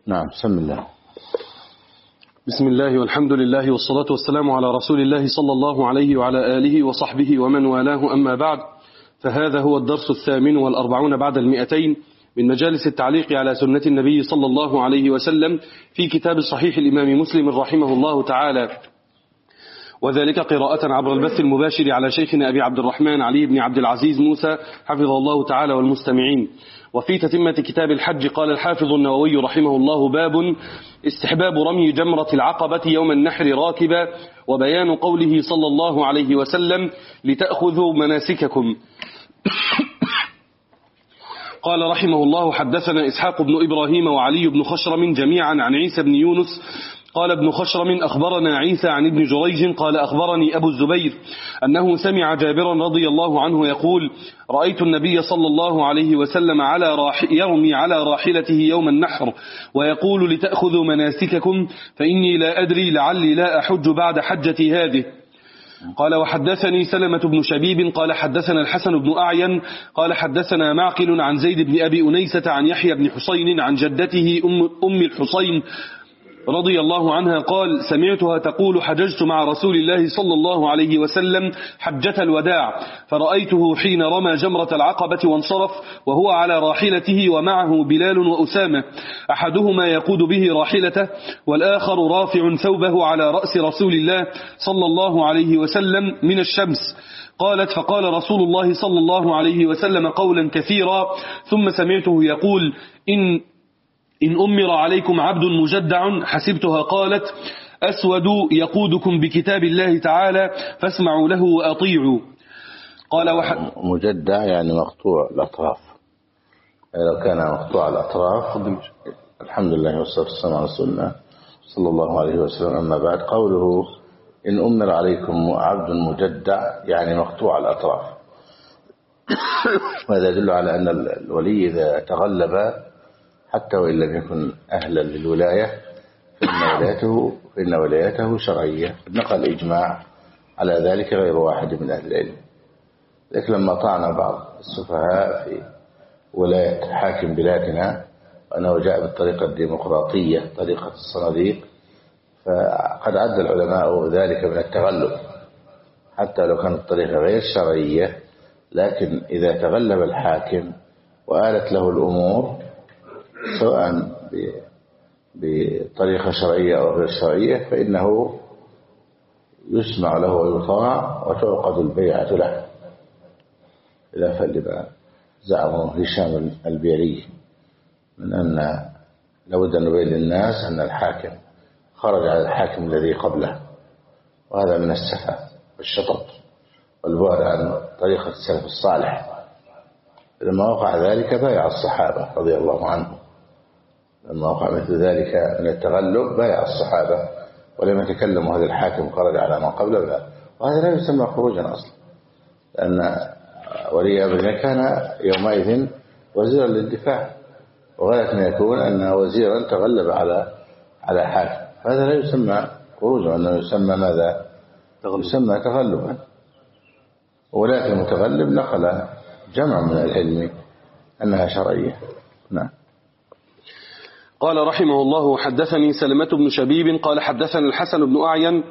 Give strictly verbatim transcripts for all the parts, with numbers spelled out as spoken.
نعم. بسم الله. بسم الله والحمد لله والصلاة والسلام على رسول الله صلى الله عليه وعلى آله وصحبه ومن والاه، أما بعد، فهذا هو الدرس الثامن والأربعون بعد المئتين من مجالس التعليق على سنة النبي صلى الله عليه وسلم في كتاب صحيح الإمام مسلم رحمه الله تعالى، وذلك قراءة عبر البث المباشر على شيخنا أبي عبد الرحمن علي بن عبد العزيز موسى حفظه الله تعالى والمستمعين. وفي تتمة كتاب الحج قال الحافظ النووي رحمه الله: باب استحباب رمي جمرة العقبة يوم النحر راكبا، وبيان قوله صلى الله عليه وسلم: لتأخذوا مناسككم. قال رحمه الله: حدثنا إسحاق بن إبراهيم وعلي بن خشرم جميعا عن عيسى بن يونس قال ابن خشرم: أخبرنا عيسى عن ابن جريج قال أخبرني أبو الزبير أنه سمع جابرا رضي الله عنه يقول: رأيت النبي صلى الله عليه وسلم على راح يرمي على راحلته يوم النحر ويقول: لتأخذوا مناسككم فإني لا أدري لعلي لا أحج بعد حجتي هذه. قال: وحدثني سلمة بن شبيب قال حدثنا الحسن بن أعين قال حدثنا معقل عن زيد بن أبي أنيسة عن يحيى بن حسين عن جدته أم, أم الحسين رضي الله عنها قال: سمعتها تقول: حججت مع رسول الله صلى الله عليه وسلم حجة الوداع، فرأيته حين رمى جمرة العقبة وانصرف وهو على راحلته ومعه بلال وأسامة، أحدهما يقود به راحلته والآخر رافع ثوبه على رأس رسول الله صلى الله عليه وسلم من الشمس. قالت: فقال رسول الله صلى الله عليه وسلم قولا كثيرا، ثم سمعته يقول: إن إن أمر عليكم عبد مجدع. حسبتها قالت: أسود يقودكم بكتاب الله تعالى فاسمعوا له وأطيعوا. قال: وح... مجدع يعني مقطوع الأطراف، لو كان مقطوع الأطراف الحمد لله والصلاة والسلام على رسول الله صلى الله عليه وسلم. أما بعد، قوله إن أمر عليكم عبد مجدع يعني مقطوع الأطراف، وهذا يدل على أن الولي إذا تغلب حتى وإن لم يكن أهلا للولاية فإن ولايته, فإن ولايته شرعية. نقل إجماع على ذلك غير واحد من أهل العلم. لكن لما طعن بعض السفهاء في ولاية حاكم بلادنا وأنه جاء بالطريقة الديمقراطية طريقة الصناديق، فقد عد العلماء ذلك من التغلب حتى لو كانت الطريقة غير شرعية، لكن إذا تغلب الحاكم وآلت له الأمور سواء بطريقة شرعية أو غير شرعية فإنه يسمع له ويطاع وتعقد البيعة له، إذا فلما زعمه هشام البيري من أن لابد أن نبين للناس أن الحاكم خرج على الحاكم الذي قبله، وهذا من السفة والشطط والبعد عن طريقة السلف الصالح. لما وقع ذلك بايع الصحابة رضي الله عنهم، لما وقع مثل ذلك من التغلب بايع الصحابة ولم يتكلموا هذا الحاكم خرج على ما قبله لا. وهذا لا يسمى خروجا أصلا، لأن ولي أمرنا كان يومئذ وزيرا للدفاع، وغاية ما يكون أن وزيرا تغلب على على حاكم، هذا لا يسمى خروجا، أنه يسمى ماذا؟ يسمى تغلبا. ولكن المتغلب نقل جمع من العلم أنها شرعية. نعم. قال رحمه الله: حدثني سلمة بن شبيب قال حدثنا الحسن بن أعين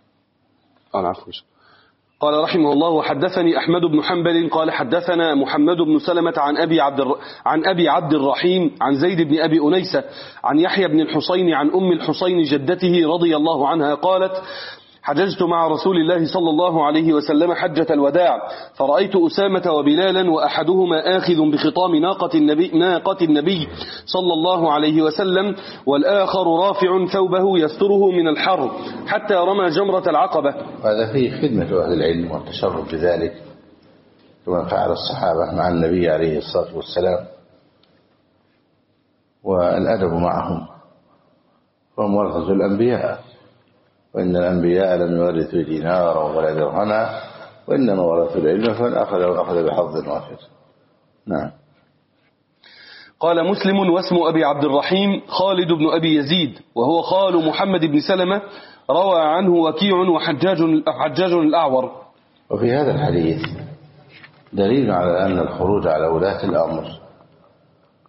قال رحمه الله: حدثني أحمد بن حنبل قال حدثنا محمد بن سلمة عن أبي عبد عن أبي عبد الرحيم عن زيد بن أبي أنيسة عن يحيى بن الحسين عن أم الحسين جدته رضي الله عنها قالت: حججت مع رسول الله صلى الله عليه وسلم حجة الوداع، فرأيت أسامة وبلالا وأحدهما آخذ بخطام ناقة النبي, ناقة النبي صلى الله عليه وسلم والآخر رافع ثوبه يستره من الحر حتى رمى جمرة العقبة. هذا فيه خدمة أهل العلم والتشرف بذلك كما فعل الصحابة مع النبي عليه الصلاة والسلام، والأدب معهم، فهم ورثة الأنبياء، وإن الأنبياء لم يورثوا دينارا ولا درهما وإنما ورثوا العلم فمن أخذ وأخذ بحظ وافر. نعم. قال مسلم: واسم أبي عبد الرحيم خالد بن أبي يزيد، وهو خال محمد بن سلمة، روى عنه وكيع وحجاج حجاج الأعور. وفي هذا الحديث دليل على أن الخروج على ولاة الأمر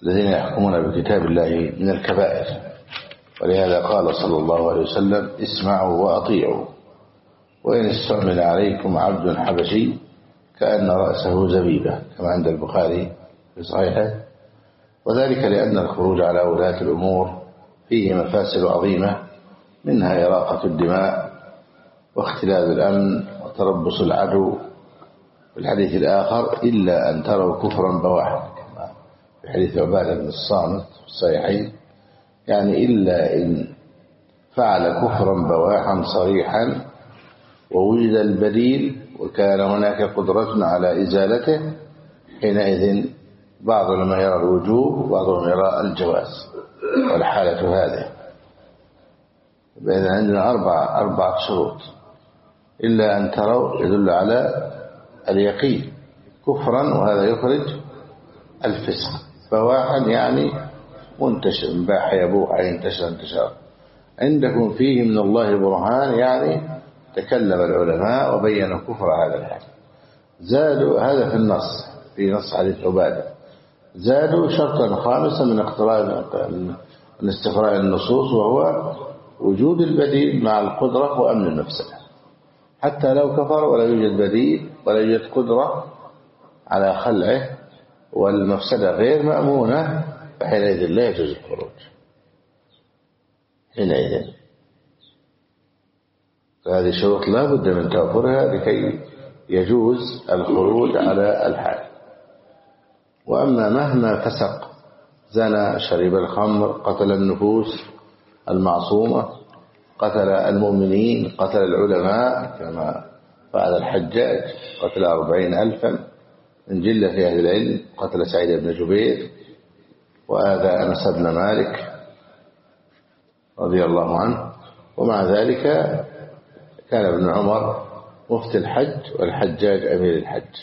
الذين يحكمون بكتاب الله من الكبائر. ولهذا قال صلى الله عليه وسلم اسمعوا وأطيعوا وإن استعمل عليكم عبد حبشي كأن رأسه زبيبة كما عند البخاري في صحيحه. وذلك لأن الخروج على ولاة الأمور فيه مفاسد عظيمة منها إراقة الدماء واختلال الأمن وتربص العدو. في الحديث الآخر إلا أن تروا كفرا بواحا كما في حديث عبادة بن الصامت في الصحيحين، يعني إلا إن فعل كفرا بواحا صريحا ووجد البديل وكان هناك قدرة على إزالته، حينئذ بعض لما يرى الوجوب وبعضهم يرى الجواز. والحالة هذه بإذن عندنا أربع أربعة شروط. إلا أن تروا يدل على اليقين كفرا وهذا يخرج الفسق، بواحا يعني منتشر باح يبوح ينتشر انتشار. عندكم فيه من الله برهان يعني تكلم العلماء وبينوا كفر هذا الحديث. زادوا هذا في النص في نص حديث عبادة، زادوا شرطا خامسا من اقتراء من استقراء النصوص وهو وجود البديل مع القدرة وأمن المفسدة. حتى لو كفر ولا يوجد بديل ولا يوجد قدرة على خلعه والمفسدة غير مأمونة فحينئذ لا يجوز الخروج. حينئذ فهذه شروط لا بد من توفرها لكي يجوز الخروج على الحال. وأما مهما فسق زنى شرب الخمر قتل النفوس المعصومة قتل المؤمنين قتل العلماء كما فعل الحجاج قتل أربعين ألفا من جلة في أهل العلم، قتل سعيد بن جبير وآذى أنس بن مالك رضي الله عنه. ومع ذلك كان ابن عمر مفتي الحج والحجاج أمير الحج.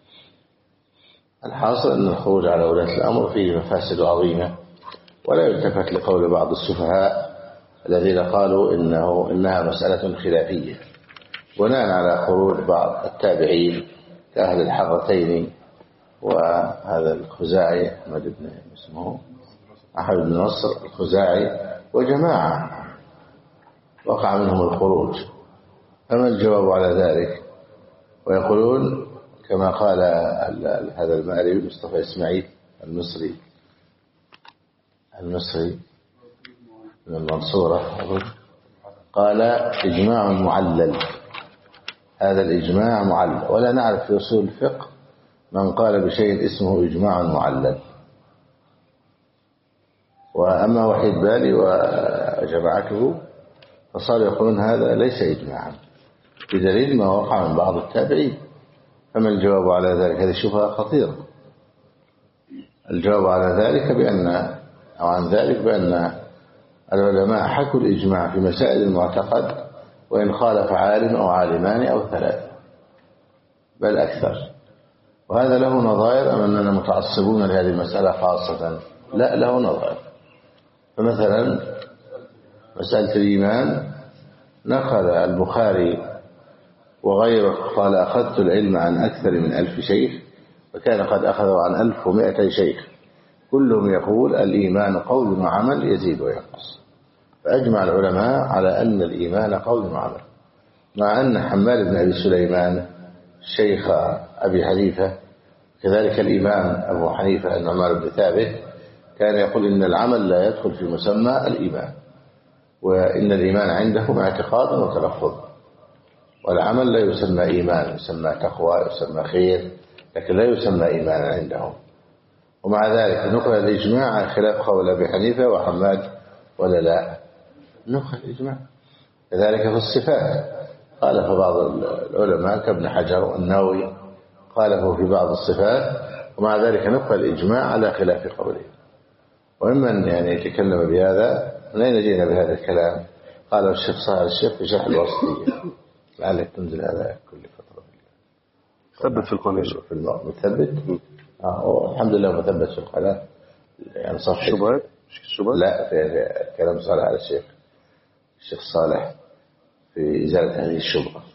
الحاصل أن الخروج على ولاة الأمر فيه مفاسد عظيمة، ولا يلتفت لقول بعض السفهاء الذين قالوا إنه إنها مسألة خلافية بناء على خروج بعض التابعين كأهل الحرتين وهذا الخزاعي أحمد بن اسمه أحمد بن نصر الخزاعي وجماعة وقع منهم الخروج. فما الجواب على ذلك؟ ويقولون كما قال هذا المأري مصطفى إسماعيل المصري المصري من المنصورة قال إجماع معلل. هذا الإجماع معلل، ولا نعرف في أصول الفقه من قال بشيء اسمه إجماع معلل. وأما وحيد بالي وجماعته فصاروا يقولون هذا ليس إجماعا بدليل ما وقع من بعض التابعين. فما الجواب على ذلك؟ هذه شبهة خطيرة. الجواب على ذلك بأن أو عن ذلك بأن العلماء حكوا الإجماع في مسائل المعتقد وإن خالف عالم أو عالمان أو ثلاثة بل أكثر. وهذا له نظائر أم أننا متعصبون لهذه المسألة خاصة؟ لا، له نظائر. فمثلا مسألة الإيمان نقل البخاري وغيره قال أخذت العلم عن أكثر من ألف شيخ وكان قد أخذوا عن ألف ومائتي شيخ كلهم يقول الإيمان قول وعمل يزيد وينقص. فأجمع العلماء على أن الإيمان قول وعمل، مع أن حمال بن أبي سليمان شيخ أبي حنيفة كذلك الإمام أبو حنيفة النعمان بن ثابت كان يقول إن العمل لا يدخل في مسمى الإيمان، وإن الإيمان عندهم اعتقاد وتلفظ، والعمل لا يسمى إيمان، يسمى تقوى يسمى خير، لكن لا يسمى إيمان عندهم. ومع ذلك نقل الإجماع على خلاف قول أبي حنيفة وحماد ولا لا؟ نقل الإجماع. كذلك في الصفات قال في بعض العلماء كابن حجر والنووي قاله في بعض الصفات، ومع ذلك نقل الإجماع على خلاف قوله. وممن يعني يتكلم بهذا من أين جينا بهذا الكلام؟ قاله الشيخ صالح الشيخ في شرح الوسطية، لعلك تنزل هذا كل فترة. ثبت في القناة في الماء مثبت آه الحمد لله مثبت في القناة يعني صفحة الشبهات الشبهات لا في كلام صالح على الشيخ الشيخ صالح في إزالة هذه الشبهة.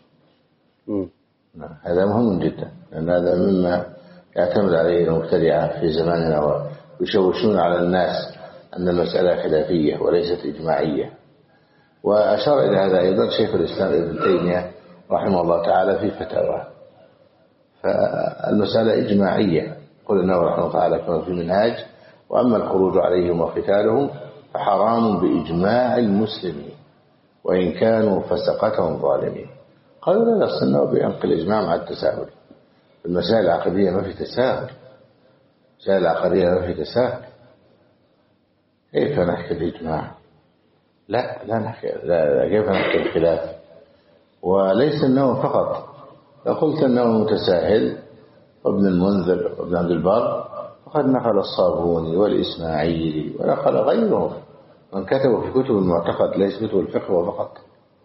نعم هذا مهم جدا، لأن هذا مما يعتمد عليه المبتدعة في زماننا يشوشون على الناس أن المسألة خلافية وليست إجماعية. وأشار إلى هذا أيضا شيخ الإسلام ابن تيمية رحمه الله تعالى في فتاواه. فالمسألة إجماعية، قل إنه رحمه الله تعالى كما في المنهاج: وأما الخروج عليهم وقتالهم فحرام بإجماع المسلمين وإن كانوا فسقة ظالمين. قالوا لا نصنع بأنقل الإجماع مع التساهل. المسائل العقدية ما في تساهل، المسائل العقدية ما في تساهل. كيف نحكي الإجماع؟ لا لا نحكي لا, لا كيف نحكي الخلاف؟ وليس النووي فقط. لو قلت النووي متساهل وابن المنذر وابن عبد البر فقد نقل الصابوني والإسماعيلي ونقل غيرهم من كتبوا في كتب المعتقد، ليس كتب الفقه فقط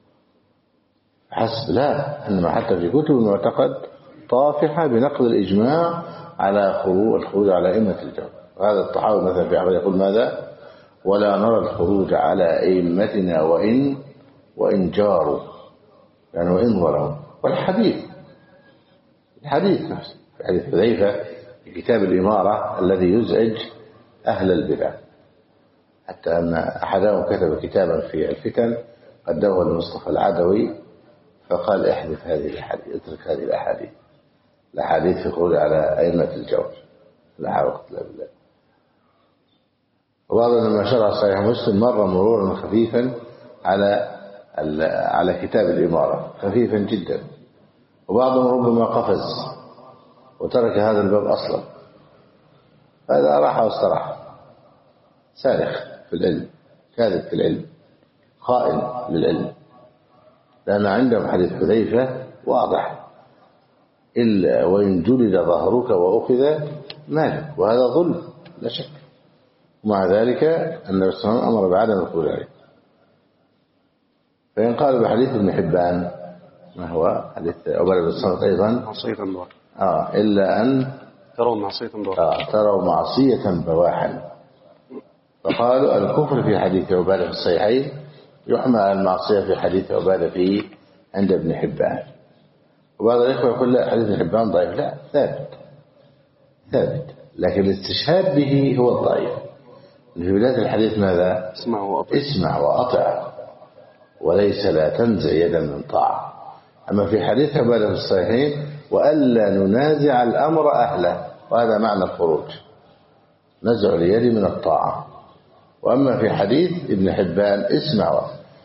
حسب، لا، إنما حتى في كتب المعتقد طافحة بنقل الإجماع على خروج الخروج على أئمة الجو. وهذا الطحاوي مثلا في عقيدة يقول ماذا: ولا نرى الخروج على أئمتنا وإن وإن جاروا، يعني وإن ظلموا. والحديث الحديث نفسه في حديث حذيفة في كتاب الإمارة الذي يزعج أهل البدع، حتى أن أحدهم كتب كتابا في الفتن قدمه لمصطفى العدوي فقال: احذف هذه الأحاديث، اترك هذه الأحاديث، الأحاديث في خروج على أئمة الجور، لا حول ولا قوة إلا بالله. وبعضهم لما شرع صحيح مسلم مر مرورا خفيفا على على كتاب الإمارة، خفيفا جدا، وبعضهم ربما قفز وترك هذا الباب أصلا. هذا راح واستراح، سارخ في العلم، كاذب في العلم، خائن للعلم، لأن عندهم حديث حذيفة واضح: إلا وإن جلد ظهرك وأخذ مالك، وهذا ظلم لا شك. ومع ذلك النبي صلى الله عليه وسلم أمر بعدم الخروج عليه. فإن قالوا بحديث ابن حبان ما هو حديث عبادة بن الصامت أيضا: معصية بواحا، آه إلا أن تروا معصية بواحا، آه تروا معصية بواحا. فقالوا الكفر في حديث عبادة في الصحيحين يحمل على المعصية في حديث عبادة في عند ابن حبان. وبعض الإخوة يقول لا، حديث ابن حبان ضعيف. لا، ثابت ثابت، لكن الاستشهاد به هو الضعيف. في بداية الحديث ماذا؟ اسمع وأطع، اسمع وأطع، وليس لا تنزع يدا من طاعة. أما في حديث عبادة في الصحيحين: وألا ننازع الأمر أهله، وهذا معنى الخروج، نزع اليد من الطاعة. وأما في حديث ابن حبان: اسمع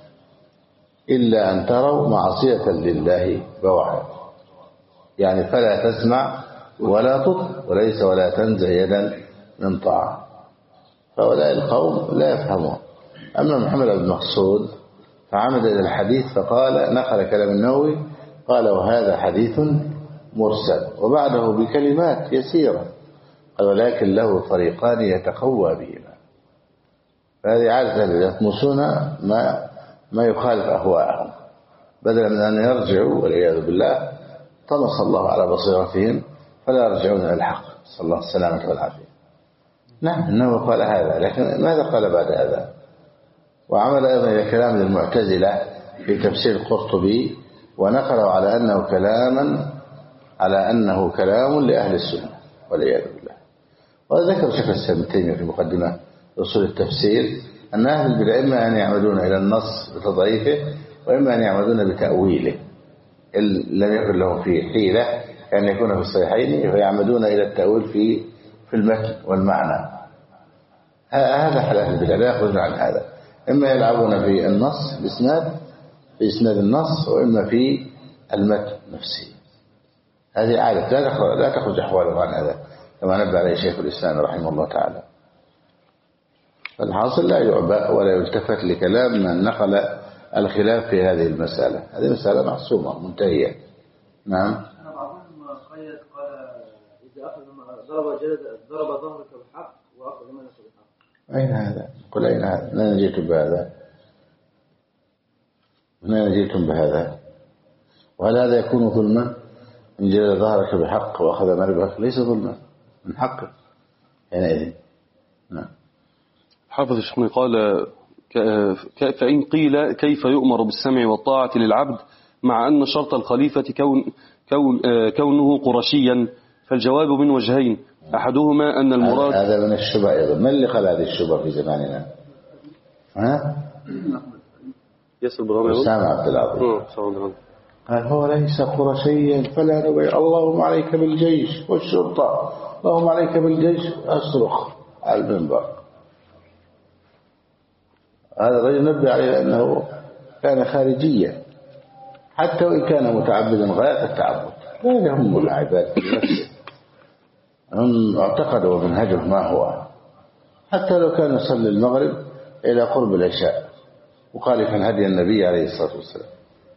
إلا أن تروا معصية لله بواحا، يعني فلا تسمع ولا تطع، وليس ولا تنزع يدا من طاعة. فهؤلاء القوم لا يفهمون. أما محمد بن مقصود فعمد إلى الحديث فقال، نقل كلام النووي، قال: وهذا حديث مرسل، وبعده بكلمات يسيرة قال: ولكن له طريقان يتقوى بهما. فهذه عادة يطمسون ما ما يخالف أهواءهم، بدلا من أن يرجعوا والعياذ بالله طمس الله على بصيرتهم فلا يرجعون إلى الحق، صلى الله السلامة والعافية. نعم إنه قال هذا، لكن ماذا قال بعد هذا؟ وعمل أيضا إلى كلام المعتزلة في تفسير القرطبي ونقله على أنه كلاما على أنه كلام لأهل السنة والعياذ بالله. وذكر شيخ الإسلام ابن تيمية في مقدمة أصول التفسير أن أهل البدع إما أن يعمدون إلى النص بتضعيفه وإما أن يعمدون بتأويله، لم يكن لهم فيه حيلة أن يكون في الصحيحين فيعمدون إلى التأويل في في المتن والمعنى. هذا حال أهل البدع، لا يخرجون عن هذا، إما يلعبون في النص بإسناد في إسناد النص، وإما في المتن نفسه. هذه عادة لا تخرج لا تخرج أحوالهم عن هذا، كما نبه عليه شيخ الإسلام رحمه الله تعالى. الحاصل لا يعبأ ولا يلتفت لكلام من نقل الخلاف في هذه المسألة. هذه مسألة محسومة منتهية. نعم. بعضهم قيد قال إذا أخذ ضرب جلد ضرب ظهرك بالحق وأخذ منك بالحق. أين هذا؟ قل أين هذا؟ من أين جئتم بهذا؟ من أين جئتم بهذا؟ وهل هذا يكون ظلما؟ إن جلد ظهرك بحق وأخذ مربك ليس ظلما، من حقك حينئذ. نعم. حافظ الشيخ قال: فإن قيل كيف يؤمر بالسمع والطاعة للعبد مع أن شرط الخليفة كون كون كونه قرشيا؟ فالجواب من وجهين: أحدهما أن المراد هذا من الشبه أيضا. من اللي قال هذه الشبه في زماننا؟ ها؟ ياسر برهام أسامة عبد العظيم قال هو ليس قرشيا فلا نبيع. اللهم عليك بالجيش والشرطة، اللهم عليك بالجيش، أصرخ على المنبر. هذا الرجل نبه عليه أنه كان خارجيا حتى وإن كان متعبدا غاية التعبد، لا يهم العباد بنفسه، هم اعتقدوا منهجه ما هو، حتى لو كان يصلي المغرب إلى قرب العشاء مخالفا هدي النبي عليه الصلاة والسلام،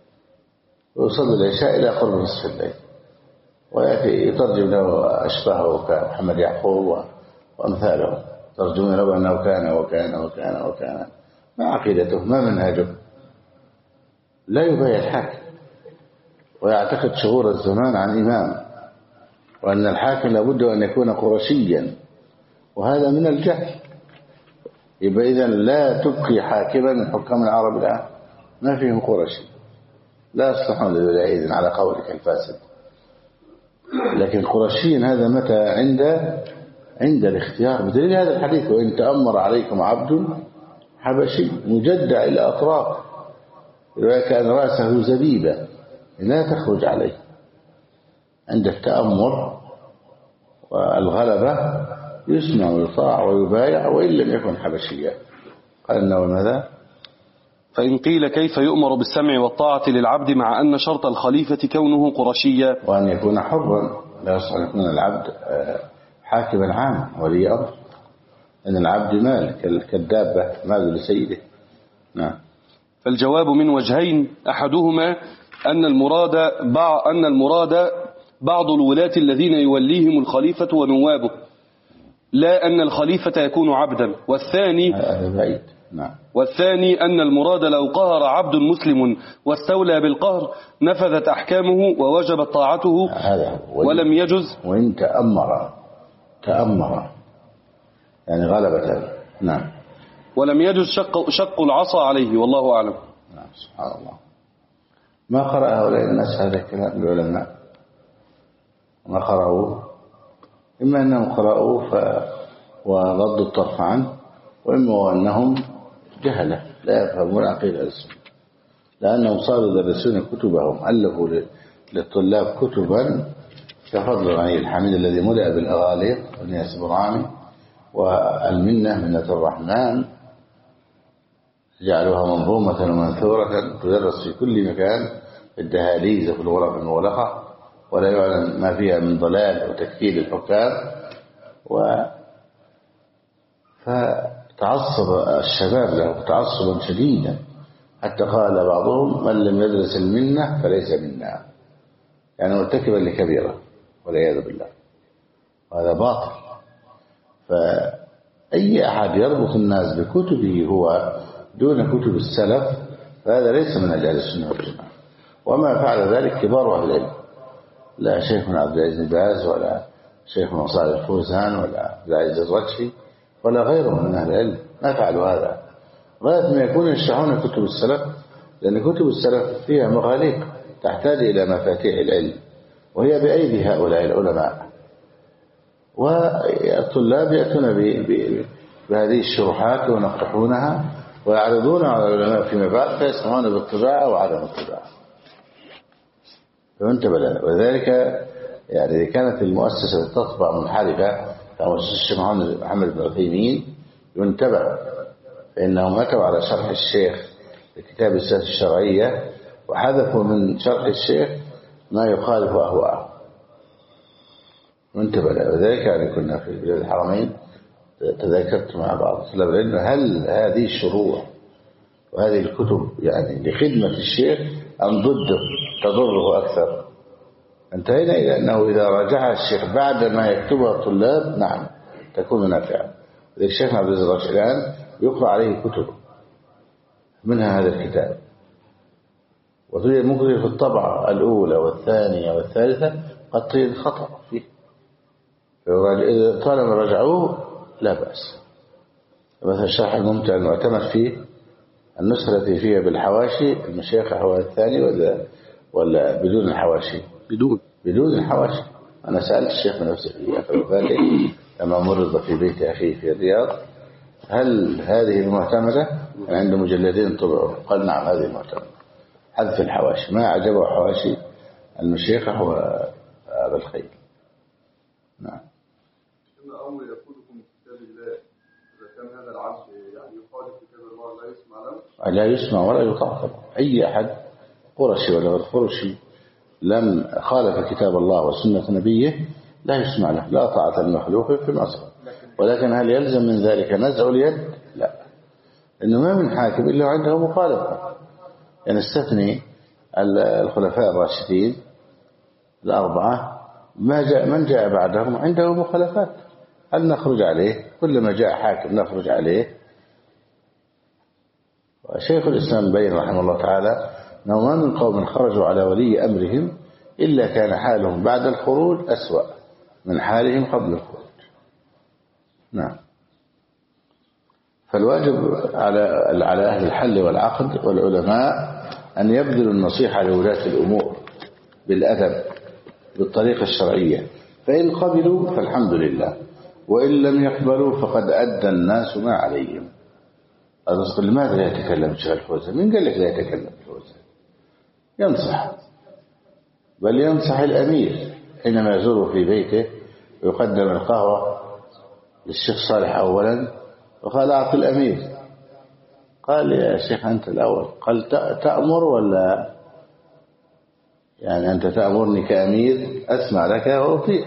ويصلي العشاء إلى قرب نصف الليل، ويأتي يترجم له أشباهه كمحمد يعقوب وأمثاله، ترجمون له أنه كان وكان وكان وكان. ما عقيدته؟ ما منهجه؟ لا يبايع الحاكم، ويعتقد شغور الزمان عن إمام، وأن الحاكم لابد أن يكون قرشيا، وهذا من الجهل. يبقى إذن لا تبقي حاكما من حكام العرب الآن ما فيهم قرشي، لا يصلحون للولاية على قولك الفاسد. لكن قرشيا هذا متى؟ عند عند الاختيار، بدليل هذا الحديث: وإن تأمر عليكم عبد حبشي مجدع إلى أطراف كأن رأسه زبيبة لا تخرج عليه. عند التأمر والغلبة يسمع ويطاع ويبايع وإن لم يكن حبشيا. قال إنه ماذا؟ فإن قيل كيف يؤمر بالسمع والطاعة للعبد مع أن شرط الخليفة كونه قرشيا؟ وأن يكون حرا، لا يصح أن يكون العبد حاكما عام ولي أمر، أن العبد مال كالدابة مال لسيده. نعم. فالجواب من وجهين: أحدهما أن المراد بعض أن المراد بعض الولاة الذين يوليهم الخليفة ونوابه، لا أن الخليفة يكون عبدا. والثاني نعم. والثاني أن المراد لو قهر عبد مسلم واستولى بالقهر نفذت أحكامه ووجبت طاعته ولم يجز. وإن تأمر تأمر يعني غلبة. نعم. ولم يجز شق, شق العصا عليه، والله أعلم. نعم. سبحان الله. ما قرأ هؤلاء الناس هذا الكلام العلماء؟ ما قرأوا، إما أنهم قرأوا ف... وغضوا الطرف عنه، وإما أنهم جهلة لا يفهمون عقيدة السنة، لأنهم صاروا يدرسون كتبهم، ألفوا للطلاب كتبا كفضل غني الحميد الذي ملأ بالأغاليق والناس برامي والمنة منة الرحمن، جعلوها منظومة ومنثورة تدرس في كل مكان، في الدهاليز وفي الغرف المغلقة، ولا يعلم ما فيها من ضلال وتكفير الحكام. و فتعصب الشباب له تعصبا شديدا، حتى قال بعضهم: من لم يدرس المنة فليس منا، يعني مرتكبا لكبيرة والعياذ بالله، وهذا باطل. فأي أحد يربط الناس بكتبه هو دون كتب السلف فهذا ليس من أهل السنة والجماعة. وما فعل ذلك كبار أهل العلم، لا شيخنا عبد العزيز بن باز ولا شيخنا صالح الفوزان ولا عبد العزيز الرجحي ولا غيرهم من أهل العلم ما فعلوا هذا، غاية ما يكون يشرحون كتب السلف، لأن كتب السلف فيها مغاليق تحتاج إلى مفاتيح العلم، وهي بأيدي هؤلاء العلماء، والطلاب يأتون بهذه الشروحات ونقحونها ويعرضون على العلماء فيما بعد فيسمعون بالطباعة وعدم الطباعة. فانتبه لنا. وذلك يعني إذا كانت المؤسسة تطبع منحرفة كمؤسسة الشيخ محمد بن عثيمين ينتبه، فإنهم أتوا على شرح الشيخ لكتاب السياسة الشرعية وحذفوا من شرح الشيخ ما يخالف أهواءه. وانتبه لنا. وذلك يعني كنا في بلاد الحرمين تذاكرت مع بعض طلاب العلم هل هذه الشروح وهذه الكتب يعني لخدمة الشيخ أم ضده تضره أكثر؟ انتهينا إلى أنه إذا راجعها الشيخ بعد ما يكتبها الطلاب نعم تكون نافعة. الشيخ عبد العزيز الرشيدان يقرأ عليه كتب منها هذا الكتاب، وتوجد ممكن في الطبعة الأولى والثانية والثالثة قد تجد خطأ فيه، إذا طالما رجعوه لا بأس. مثلا الشرح الممتع المعتمد فيه النسخة التي فيها بالحواشي المشايخ هو الثاني ولا ولا بدون الحواشي؟ بدون بدون الحواشي. أنا سألت الشيخ بنفسه في آخر وفاته لما مرض في بيت أخيه في الرياض هل هذه المعتمدة؟ عنده مجلدين طبعوا. قال نعم هذه المعتمدة، حذف الحواشي. ما أعجبه حواشي المشيخة وأبا الخير. نعم. إما أمر يقولكم في كتاب الله إذا كان هذا العبد يعني يخالف كتاب الله لا يسمع له؟ لا يسمع ولا يطاع. أي أحد قرشي ولا غير قرشي لم خالف كتاب الله وسنة نبيه لا يسمع له. لا طاعة المخلوق في المعصية. ولكن هل يلزم من ذلك نزع اليد؟ لا، إنه ما من حاكم إلا عنده مخالفة. يعني استثني الخلفاء الراشدين الأربعة ما جاء من جاء بعدهم عنده مخالفات، هل نخرج عليه؟ كلما جاء حاكم نخرج عليه. وشيخ الإسلام بين رحمه الله تعالى أنه ما من قوم خرجوا على ولي أمرهم إلا كان حالهم بعد الخروج أسوأ من حالهم قبل الخروج. نعم. فالواجب على على أهل الحل والعقد والعلماء أن يبذلوا النصيحة لولاة الأمور بالأدب بالطريقة الشرعية، فإن قبلوا فالحمد لله، وإن لم يقبلوا فقد أدى الناس ما عليهم. الرزق لماذا لا يتكلم الشيخ الفوزان؟ من قال لك لا يتكلم الفوزان؟ ينصح، بل ينصح الأمير حينما يزوره في بيته ويقدم القهوة للشيخ صالح أولا وقال أعطي الأمير. قال يا شيخ أنت الأول. قال تأمر ولا يعني أنت تأمرني كأمير أسمع لك وأطيع؟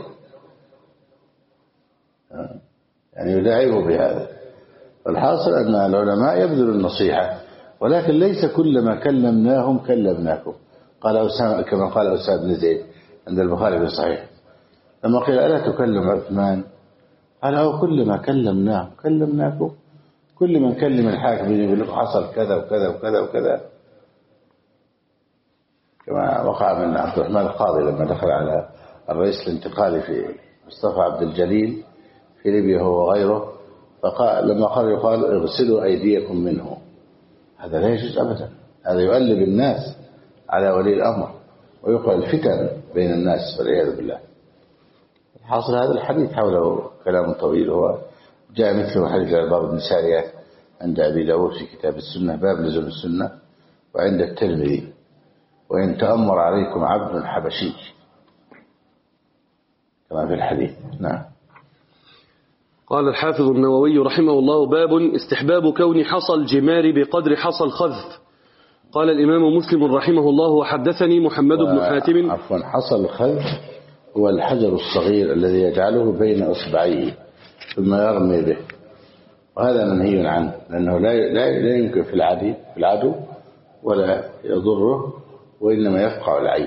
يعني يداعبه بهذا. الحاصل أن العلماء يبذلوا النصيحة، ولكن ليس كلما كلمناهم كلمناكم. قال أسامة كما قال أسامة بن زيد عند البخاري في الصحيح لما قيل ألا تكلم عثمان؟ قال أو كلما كلمناهم كلمناكم. كل من كلم الحاكم يقول له حصل كذا وكذا وكذا وكذا، كما وقع من عبد الرحمن القاضي لما دخل على الرئيس الانتقالي في مصطفى عبد الجليل في ليبيا هو وغيره، فقال لما قال يقال اغسلوا أيديكم منه. هذا لا يجوز أبدا، هذا يؤلب الناس على ولي الأمر ويقع الفتن بين الناس والعياذ بالله. حاصل هذا الحديث حوله كلام طويل، هو جاء مثله حديث العرباض بن سارية عند أبي داود في كتاب السنة باب لزوم السنة، وعند الترمذي وإن تأمر عليكم عبد حبشي كما في الحديث. نعم. قال الحافظ النووي رحمه الله باب استحباب كون حصى الجمار بقدر حصى الخذف. قال الإمام مسلم رحمه الله وحدثني محمد بن حاتم. عفوا، حصى الخذف هو الحجر الصغير الذي يجعله بين أصبعيه ثم يرمي به، وهذا منهي عنه لأنه لا لا يمكن في العدو في العدو ولا يضره، وإنما يفقع العين.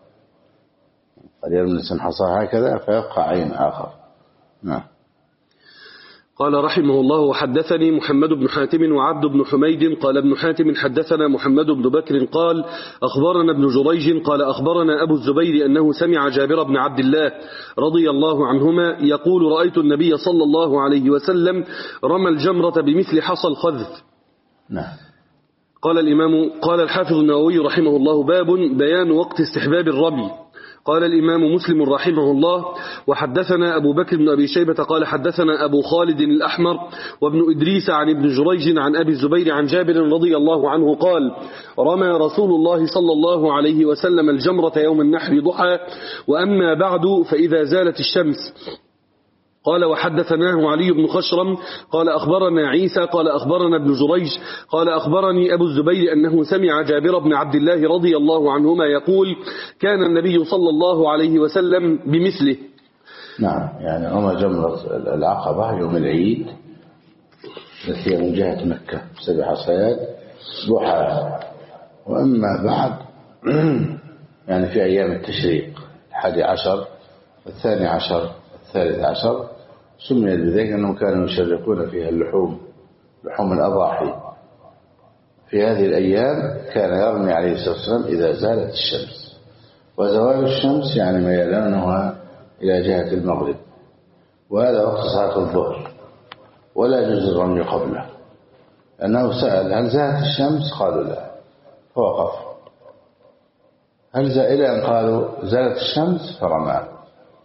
قد يرمي الإنسان حصاه هكذا فيفقع عين آخر. نعم. قال رحمه الله وحدثني محمد بن حاتم وعبد بن حميد. قال ابن حاتم حدثنا محمد بن بكر قال أخبرنا ابن جريج قال أخبرنا أبو الزبير أنه سمع جابر بن عبد الله رضي الله عنهما يقول رأيت النبي صلى الله عليه وسلم رمى الجمرة بمثل حصى الخذف. نعم. قال الإمام قال الحافظ النووي رحمه الله باب بيان وقت استحباب الرمي. قال الإمام مسلم رحمه الله وحدثنا أبو بكر بن أبي شيبة قال حدثنا أبو خالد الأحمر وابن إدريس عن ابن جريج عن أبي الزبير عن جابر رضي الله عنه قال رمى رسول الله صلى الله عليه وسلم الجمرة يوم النحر ضحى، وأما بعد فإذا زالت الشمس. قال وحدثناه علي بن خشرم قال أخبرنا عيسى قال أخبرنا ابن جريج قال أخبرني أبو الزبير أنه سمع جابر بن عبد الله رضي الله عنهما يقول كان النبي صلى الله عليه وسلم بمثله. نعم، يعني رمى جمرة العقبة يوم العيد التي من جهة مكة سبع حصيات ضحى، وأما بعد يعني في أيام التشريق الحادي عشر الثاني عشر الثالث عشر سميت بذلك أنهم كانوا يشرقون فيها اللحوم لحوم الأضاحي. في هذه الأيام كان يرمي عليه الصلاة والسلام إذا زالت الشمس، وزوال الشمس يعني ميلانها إلى جهة المغرب، وهذا وقت صلاة الظهر، ولا يجوز الرمي قبله، لأنه سأل هل زالت الشمس؟ قالوا لا، فوقف. هل زائل أن قالوا زالت الشمس فرمى،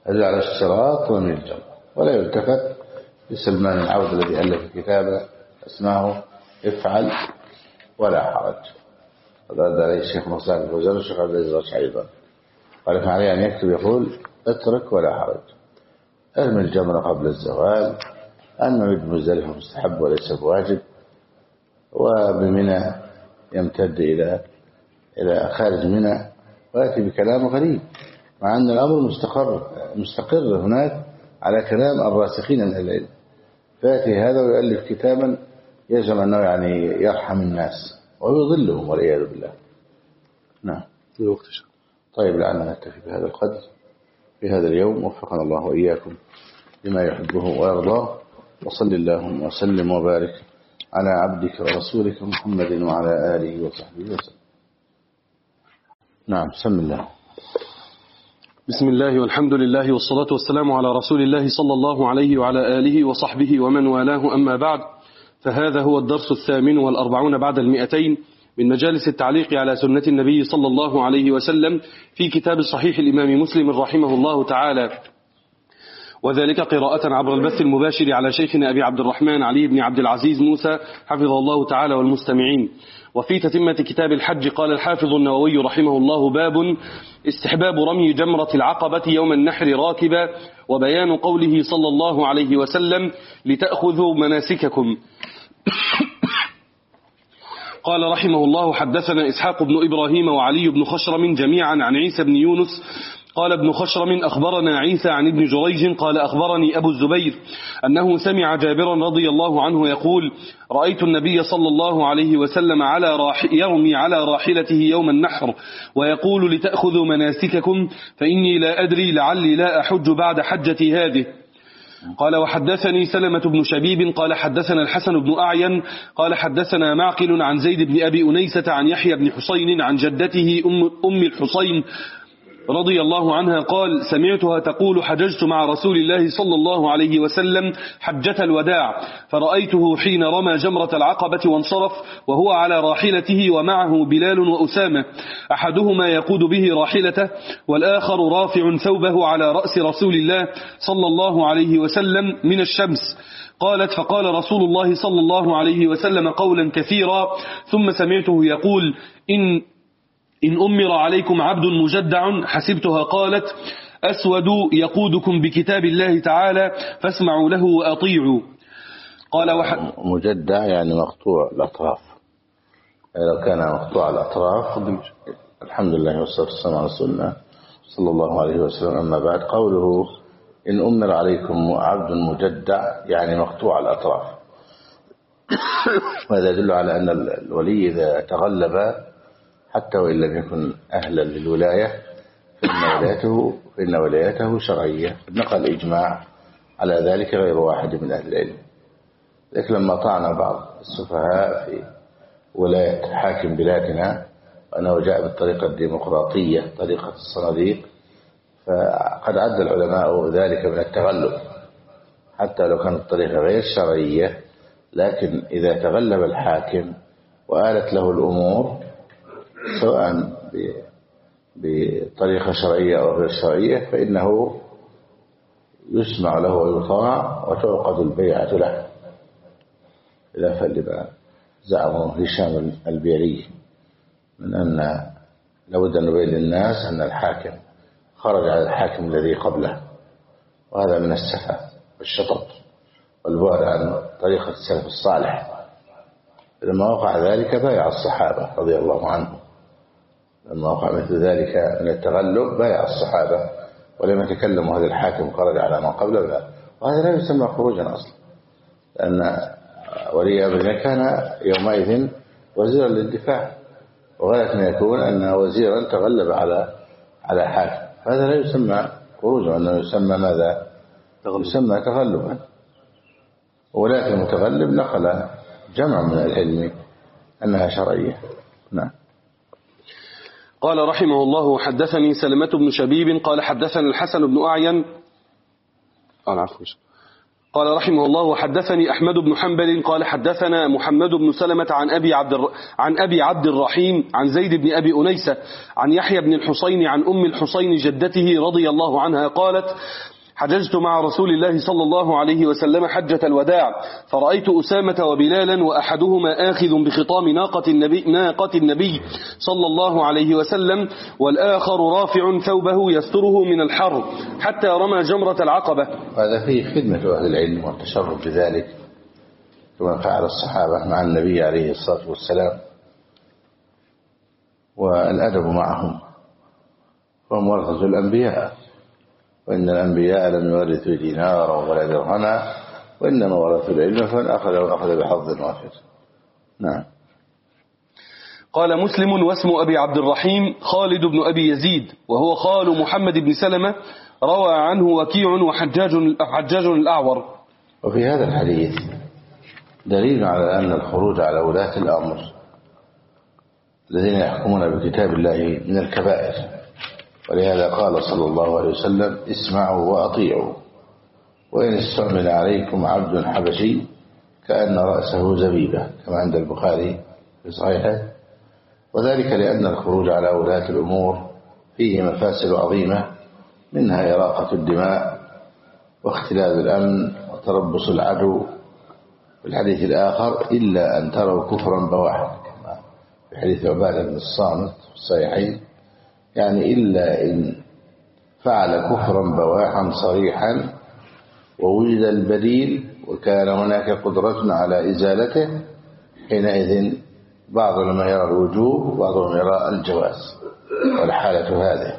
هذا على اشتراط رمي الجمر، ولا يلتفت لسلمان العود الذي ألف كتابه اسمه افعل ولا حرج. رد عليه الشيخ مصطفى الفوزان والشيخ عبد العزيز الرشيد أيضا، قال فعليه أن يكتب يقول اترك ولا حرج، ارمي الجمر قبل الزوال، أنه بمزدلفة مستحب وليس بواجب، وبمنى يمتد إلى إلى خارج منى، ويأتي بكلام غريب مع أن الأمر مستقر مستقر هناك على كلام الراسخين من العلم، فيأتي هذا ويؤلف كتابا يجب أنه يعني يرحم الناس ويضلهم والعياذ بالله. نعم. طيب لعلنا نكتفي بهذا القدر في هذا اليوم، وفقنا الله وإياكم لما يحبه ويرضاه، وصل اللهم وسلم وبارك على عبدك ورسولك محمد وعلى آله وصحبه وسلم. نعم، بسم الله. بسم الله والحمد لله والصلاة والسلام على رسول الله صلى الله عليه وعلى آله وصحبه ومن والاه، أما بعد، فهذا هو الدرس الثامن والأربعون بعد المئتين من مجالس التعليق على سنة النبي صلى الله عليه وسلم في كتاب صحيح الإمام مسلم رحمه الله تعالى، وذلك قراءة عبر البث المباشر على شيخنا أبي عبد الرحمن علي بن عبد العزيز موسى حفظه الله تعالى والمستمعين. وفي تتمة كتاب الحج قال الحافظ النووي رحمه الله: باب استحباب رمي جمرة العقبة يوم النحر راكبا، وبيان قوله صلى الله عليه وسلم: لتأخذوا مناسككم. قال رحمه الله: حدثنا إسحاق بن إبراهيم وعلي بن خشرم جميعا عن عيسى بن يونس قال ابن خشرم: أخبرنا عيسى عن ابن جريج قال أخبرني أبو الزبير أنه سمع جابرا رضي الله عنه يقول: رأيت النبي صلى الله عليه وسلم على راح يرمي على راحلته يوم النحر ويقول: لتأخذوا مناسككم فإني لا أدري لعلي لا أحج بعد حجتي هذه. قال: وحدثني سلمة بن شبيب قال حدثنا الحسن بن أعين قال حدثنا معقل عن زيد بن أبي أنيسة عن يحيى بن حسين عن جدته أم, أم الحسين رضي الله عنها قال: سمعتها تقول: حججت مع رسول الله صلى الله عليه وسلم حجة الوداع، فرأيته حين رمى جمرة العقبة وانصرف وهو على راحلته ومعه بلال وأسامة، أحدهما يقود به راحلته والآخر رافع ثوبه على رأس رسول الله صلى الله عليه وسلم من الشمس. قالت: فقال رسول الله صلى الله عليه وسلم قولا كثيرا، ثم سمعته يقول: إن إن أمر عليكم عبد مجدع، حسبتها قالت: أسود يقودكم بكتاب الله تعالى فاسمعوا له وأطيعوا. قال: وح... مجدع يعني مقطوع الأطراف، لو كان مقطوع الأطراف الحمد لله والصلاة والسلام على رسول الله صلى الله عليه وسلم. أما بعد، قوله إن أمر عليكم عبد مجدع يعني مقطوع الأطراف، وهذا يدل على أن الولي إذا تغلب حتى وإن لم يكن أهلا للولاية فإن ولايته, فإن ولايته شرعية. نقل إجماع على ذلك غير واحد من أهل العلم. لكن لما طعن بعض السفهاء في ولاية حاكم بلادنا وأنه جاء بالطريقة الديمقراطية طريقة الصناديق، فقد عد العلماء ذلك من التغلب حتى لو كانت الطريقة غير شرعية، لكن إذا تغلب الحاكم وآلت له الأمور سواء بطريقة شرعية أو غير شرعية فإنه يسمع له ويطاع وتعقد البيعة له. إذا فلما زعمه هشام البيري من أن لابد أن نبين للناس أن الحاكم خرج على الحاكم الذي قبله، وهذا من السفة والشطط والبعد عن طريقة السلف الصالح. لما وقع ذلك بايع الصحابة رضي الله عنهم، لما وقع مثل ذلك من التغلب بايع الصحابة ولم يتكلموا هذا الحاكم خرج على ما قبله لا. وهذا لا يسمى خروجا أصلا، لأن ولي أمرنا كان يومئذ وزيرا للدفاع، وغاية ما يكون أن وزيرا تغلب على على حاكم، هذا لا يسمى خروجا، أنه يسمى ماذا؟ يسمى تغلبا. ولكن المتغلب نقل جمع من العلم أنها شرعية. نعم. قال رحمه الله: حدثني سلمة بن شبيب قال حدثنا الحسن بن أعين قال رحمه الله: وحدثني أحمد بن حنبل قال حدثنا محمد بن سلمة عن أبي عبد الر... عن أبي عبد الرحيم عن زيد بن أبي أنيسة عن يحيى بن الحسين عن أم الحسين جدته رضي الله عنها قالت: حججت مع رسول الله صلى الله عليه وسلم حجة الوداع، فرأيت أسامة وبلالا وأحدهما آخذ بخطام ناقة النبي, ناقة النبي صلى الله عليه وسلم، والآخر رافع ثوبه يستره من الحر حتى رمى جمرة العقبة. هذا فيه خدمة أهل العلم والتشرف بذلك كما فعل الصحابة مع النبي عليه الصلاة والسلام، والأدب معهم، فهم ورثة الأنبياء، وإن الأنبياء لم يورثوا دينارا ولا درهما وإنما ورثوا العلم، فمن أخذه أخذ بحظ وافر. نعم. قال مسلم: واسم أبي عبد الرحيم خالد بن أبي يزيد، وهو خال محمد بن سلمة، روى عنه وكيع وحجاج حجاج الأعور. وفي هذا الحديث دليل على أن الخروج على ولاة الأمر الذين يحكمون بكتاب الله من الكبائر، ولهذا قال صلى الله عليه وسلم: اسمعوا وأطيعوا، وإن استعمل عليكم عبد حبشي كأن رأسه زبيبة، كما عند البخاري في صحيحه. وذلك لأن الخروج على ولاة الأمور فيه مفاسد عظيمة، منها إراقة الدماء واختلال الأمن وتربص العدو. في الحديث الآخر: إلا أن تروا كفرا بواحا، كما في حديث عبادة بن الصامت في الصحيحين، يعني إلا إن فعل كفرا بواحا صريحا ووجد البديل وكان هناك قدرة على إزالته، حينئذ بعضهم يرى الوجوب وبعضهم يرى الجواز، والحالة هذه.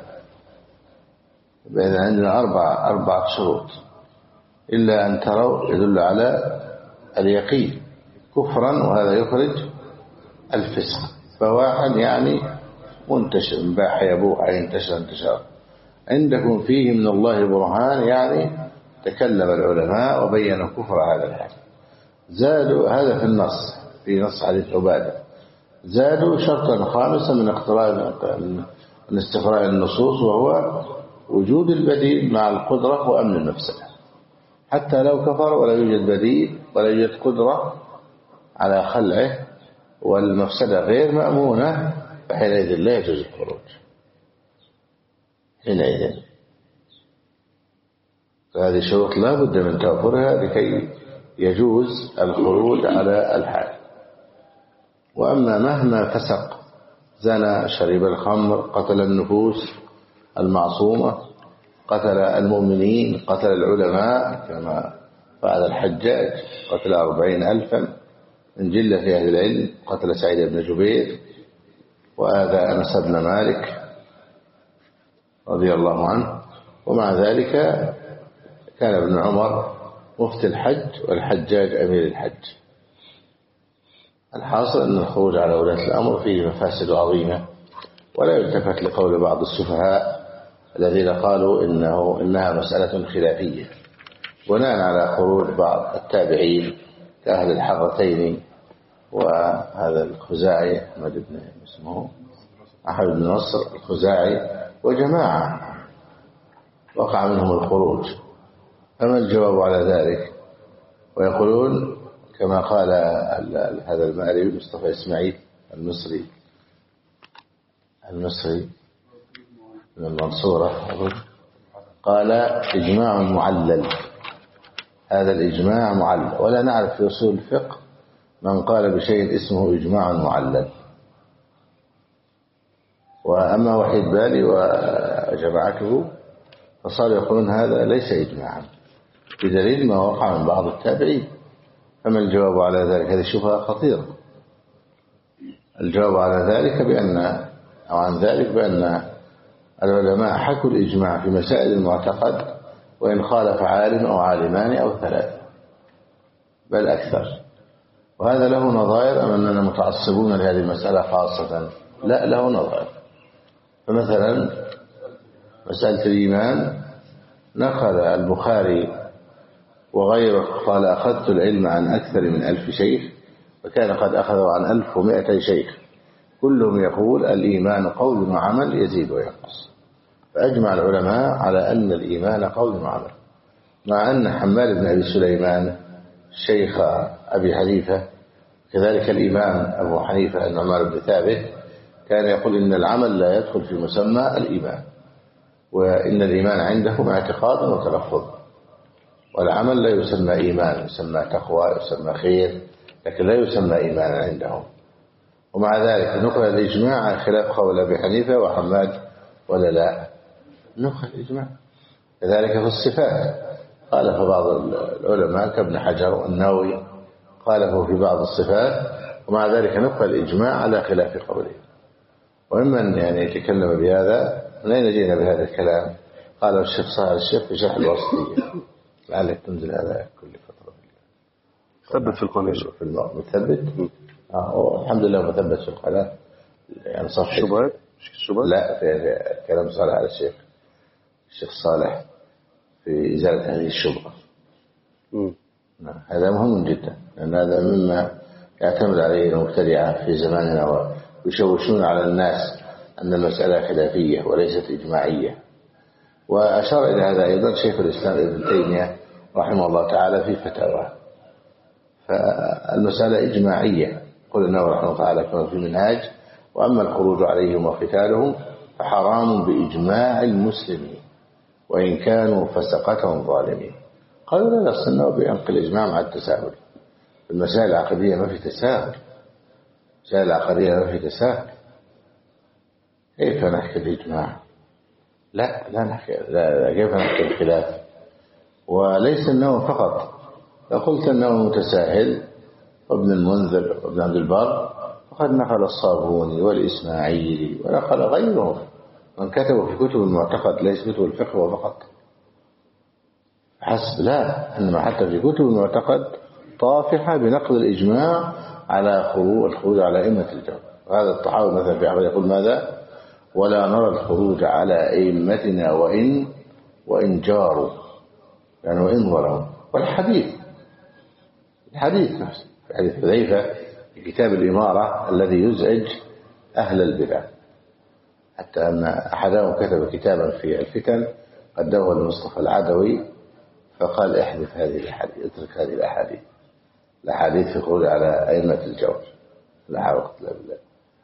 إذن عندنا أربع أربعة شروط: إلا أن تروا يدل على اليقين، كفرا وهذا يخرج الفسق، بواحا يعني منتشر، باح يبوح ينتشر انتشار، عندكم فيه من الله برهان، يعني تكلم العلماء وبينوا كفر هذا الحديث. زادوا هذا في النص، في نص حديث عبادة، زادوا شرطا خامسا من اقتراء من استقراء النصوص، وهو وجود البديل مع القدرة وأمن المفسدة. حتى لو كفر ولا يوجد بديل ولا يوجد قدرة على خلعه والمفسدة غير مأمونة، فحينئذ لا يجوز الخروج. حينئذ فهذه شروط لا بد من توفرها لكي يجوز الخروج على الحال. وأما مهما فسق، زنى، شرب الخمر، قتل النفوس المعصومة، قتل المؤمنين، قتل العلماء كما فعل الحجاج، قتل أربعين ألفا من جلة في أهل العلم، قتل سعيد بن جبير، وآذى أنس بن مالك رضي الله عنه. ومع ذلك كان ابن عمر مفتي الحج والحجاج أمير الحج. الحاصل أن الخروج على ولاة الأمر فيه مفاسد عظيمة، ولا يلتفت لقول بعض السفهاء الذين قالوا إنه إنها مسألة خلافية، بناء على خروج بعض التابعين كأهل الحرتين وهذا الخزاعي أحمد بن اسمه أحمد بن نصر الخزاعي وجماعة وقع منهم الخروج. فما الجواب على ذلك؟ ويقولون كما قال هذا المأري مصطفى إسماعيل المصري المصري من المنصورة، قال: إجماع معلل. هذا الإجماع معلل، ولا نعرف في أصول الفقه من قال بشيء اسمه إجماع معلل. وأما وحيد بالي وجماعته فصاروا يقولون هذا ليس إجماعا، بدليل ما وقع من بعض التابعين. فما الجواب على ذلك؟ هذه شبهة خطيرة. الجواب على ذلك بأن أو عن ذلك بأن العلماء حكوا الإجماع في مسائل المعتقد، وإن خالف عالم أو عالمان أو ثلاثة بل أكثر. وهذا له نظائر، أم أننا متعصبون لهذه المسألة خاصة؟ لا، له نظائر. فمثلا مسألة الإيمان نقل البخاري وغيره قال: أخذت العلم عن أكثر من ألف شيخ، وكان قد أخذوا عن ألف ومائتي شيخ، كلهم يقول الإيمان قول وعمل يزيد وينقص. فأجمع العلماء على أن الإيمان قول وعمل. مع أن حماد بن أبي سليمان شيخ أبي حنيفة كذلك الإمام أبو حنيفة النعمان بن ثابت كان يقول إن العمل لا يدخل في مسمى الإيمان، وإن الإيمان عندهم اعتقاد وتلفظ، والعمل لا يسمى إيمان، يسمى تقوى، يسمى خير، لكن لا يسمى إيمانا عندهم. ومع ذلك نقل الإجماع على خلاف قول أبي حنيفة وحماد ولا لا؟ نقل الإجماع. كذلك في الصفات قال فبعض العلماء كابن حجر والنووي قاله في بعض الصفات، ومع ذلك نقل الإجماع على خلاف قوله. وممن يعني يتكلم بهذا من أين جينا بهذا الكلام؟ قاله الشيخ صالح الشيخ في شرح الوسطية، لعلك تنزل هذا كل فترة. ثبت في القناة في الماء مثبت. آه الحمد لله مثبت في القناة يعني صفحة الشبهات مش الشبهات لا في كلام صالح على الشيخ الشيخ صالح في إزالة هذه الشبهة. نعم هذا مهم جدا، لأن هذا مما يعتمد عليه المبتدعة في زماننا ويشوشون على الناس أن المسألة خلافية وليست إجماعية. وأشار إلى هذا أيضا شيخ الإسلام ابن تيمية رحمه الله تعالى في فتاواه. فالمسألة إجماعية، قل النووي رحمه الله تعالى كما في المنهاج: وأما الخروج عليهم وقتالهم فحرام بإجماع المسلمين وإن كانوا فسقة ظالمين. قالوا لا نص النووي ينقل الإجماع مع التساهل. المسائل العقدية ما في تساهل، المسائل العقدية ما في تساهل. كيف نحكي الإجماع؟ لا لا نحكي لا, لا كيف نحكي الخلاف؟ وليس النووي فقط. لو قلت أنه متساهل وابن المنذر وابن عبد البر فقد نقل الصابوني والإسماعيلي ونقل غيرهم من كتبوا في كتب المعتقد، ليس كتب الفقه فقط حسب، لا، إنما حتى في كتب المعتقد طافحة بنقل الإجماع على خروج الخروج على أئمة الجو. وهذا الطحاوي مثلا في أحمد يقول ماذا؟ ولا نرى الخروج على أئمتنا وإن وإن جاروا، يعني وإن ظلموا. والحديث الحديث نفسه في حديث حذيفة في كتاب الإمارة الذي يزعج أهل البدع، حتى أن أحدهم كتب كتابا في الفتن قدمه لمصطفى العدوي فقال احذف هذه الأحاديث، اترك هذه الأحاديث، الأحاديث في خروج على أئمة الجور لا حول ولا قوة إلا بالله.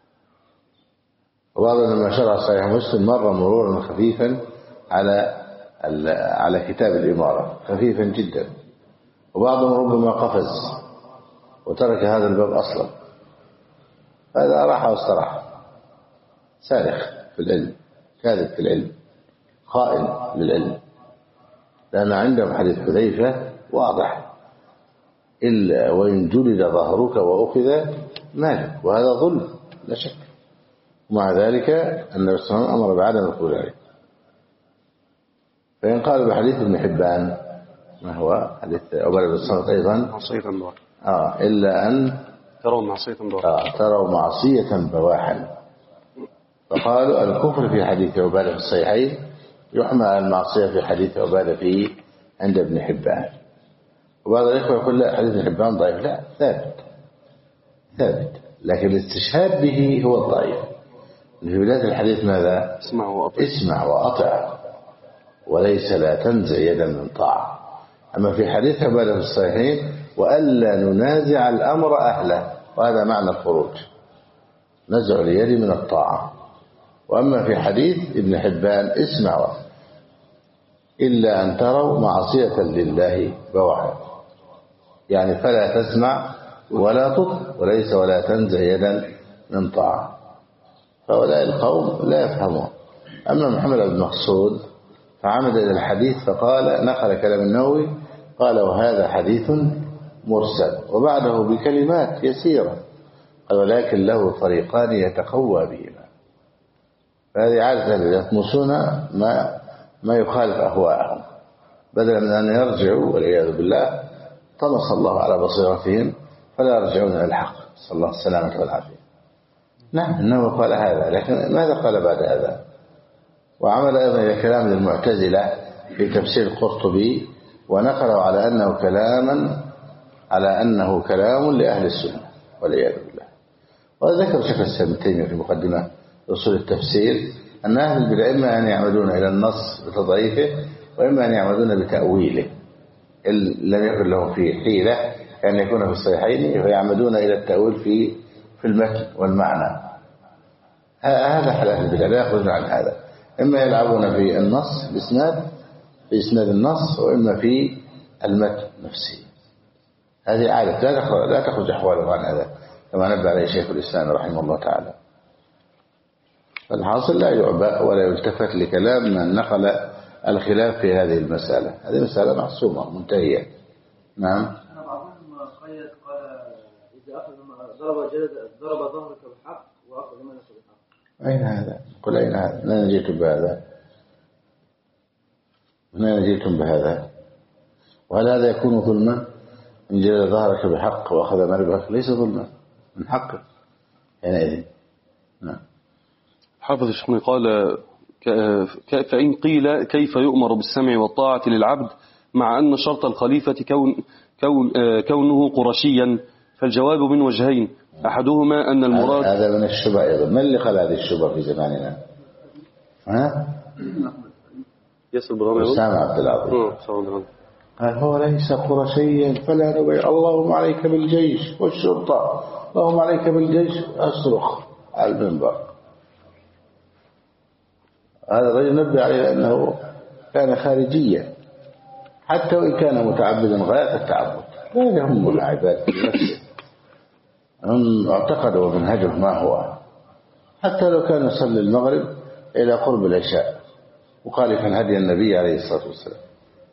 وبعضهم لما شرع صحيح مسلم مر مرورا خفيفا على على كتاب الإمارة خفيفا جدا، وبعضهم ربما قفز وترك هذا الباب أصلا. هذا راح واستراح، سارخ في العلم، كاذب في العلم، خائن للعلم، لأن عندهم حديث حذيفة واضح: إلا وإن جلد ظهرك وأخذ مالك، وهذا ظلم لا شك. ومع ذلك النبي صلى الله عليه وسلم أمر بعدم الخروج عليه. فإن قالوا بحديث ابن حبان ما هو حديث عبادة بن الصامت أيضا معصية بواحا آه إلا أن تروا معصية بواحا آه تروا معصية بواحا. فقالوا الكفر في حديث عبادة في الصحيحين يحمل على المعصية في حديث عبادة في عند ابن حبان. وبعض الإخوة يقول لا حديث ابن حبان ضعيف، لا، ثابت ثابت، لكن الاستشهاد به هو الضعيف. في بداية الحديث ماذا؟ اسمع وأطع، اسمع وأطع، وليس لا تنزع يدا من طاعة. أما في حديث عبادة في الصحيحين وألا ننازع الأمر أهله، وهذا معنى الخروج، نزع اليد من الطاعة. وأما في حديث ابن حبان اسمع إلا أن تروا معصية لله بواحا، يعني فلا تسمع ولا تطع، وليس ولا تنزع يدا من طاعة. فهؤلاء القوم لا يفهمون. أما محمد بن مقصود فعمد إلى الحديث فقال، نقل كلام النووي قال وهذا حديث مرسل، وبعده بكلمات يسيرة قال ولكن له طريقان يتقوى بهما. فهذه عادة يطمسون ما ما يخالف أهواءهم، بدلا من أن يرجعوا والعياذ بالله طمس الله على بصيرتهم فلا يرجعون إلى الحق، صلى الله السلامة والعافية. نعم النووي قال هذا، لكن ماذا قال بعد هذا؟ وعمل أيضا إلى كلام المعتزلة في تفسير القرطبي ونقله على أنه كلاما على أنه كلام لأهل السنة والعياذ بالله. وذكر شيخ الإسلام ابن تيمية في مقدمة أصول التفسير أن أهل البدع إما أن يعمدون إلى النص بتضعيفه وإما أن يعمدون بتأويله. لم يكن له فيه حيلة أن يكون في الصحيحين فيعمدون إلى التأويل في في المتن والمعنى. هذا حال أهل البدع لا يخرجون عن هذا، إما يلعبون في النص الإسناد في إسناد النص، وإما في المتن نفسه. هذه عادة لا تخرج لا تخرج أحواله عن هذا، كما نبه عليه شيخ الإسلام رحمه الله تعالى. فالحاصل لا يعبأ ولا يلتفت لكلام من نقل الخلاف في هذه المسألة. هذه مسألة معصومة منتهية. نعم. أنا بعضهم قيد قال إذا أخذ ضرب جلد ضرب ظهرك بالحق وأخذ منك بالحق. أين هذا؟ قل أين هذا؟ من أين جئتم بهذا؟ من أين جئتم بهذا؟ وهل هذا يكون ظلما؟ إن جلد ظهرك بحق وأخذ مربك ليس ظلما، من حقك حينئذ. نعم. حافظ الشيخ قال فإن قيل كيف يؤمر بالسمع والطاعة للعبد مع أن شرط الخليفة كون كون كونه قرشيا، فالجواب من وجهين، أحدهما أن المراد هذا من الشبه أيضا. من اللي قال هذه الشبه في زماننا؟ ها؟ ياسر برهامي أسامة عبد العظيم قال هو ليس قرشيا فلا نبيع. اللهم عليك بالجيش والشرطة، اللهم عليك بالجيش، أصرخ على المنبر. هذا الرجل نبه عليه أنه كان خارجيا، حتى وإن كان متعبدا غاية التعبد لا يهم العباد بنفسه، هم اعتقدوا منهجه ما هو، حتى لو كان يصلي المغرب إلى قرب العشاء مخالفا هدي النبي عليه الصلاة والسلام،